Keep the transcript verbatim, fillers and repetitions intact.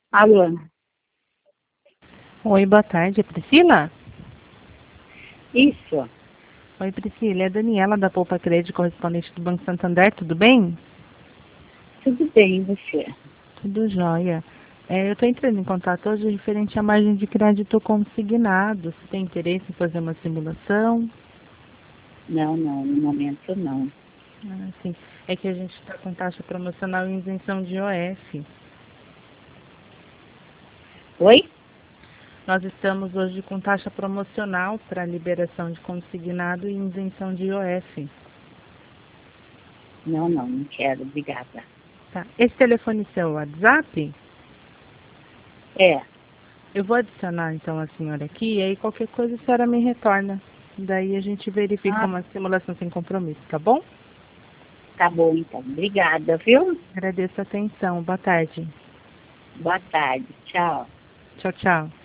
Alô? Oi, boa tarde, Priscila? Isso. Oi, Priscila, é a Daniela da Poupa Crédito, correspondente do Banco Santander, tudo bem? Tudo bem, e você? Tudo jóia. É, eu estou entrando em contato hoje referente à margem de crédito consignado. Você tem interesse em fazer uma simulação? Não, não, no momento não. Ah, sim. É que a gente está com taxa promocional em isenção de I O F. Oi? Nós estamos hoje com taxa promocional para liberação de consignado e isenção de I O F. Não, não, não quero, obrigada. Tá. Esse telefone seu é o WhatsApp? É, Eu vou adicionar então a senhora aqui e aí qualquer coisa a senhora me retorna. Daí a gente verifica ah, uma simulação sem compromisso, tá bom? tá bom então. Obrigada, viu? Agradeço a atenção. Boa tarde. Boa tarde, tchau. Tchau, tchau.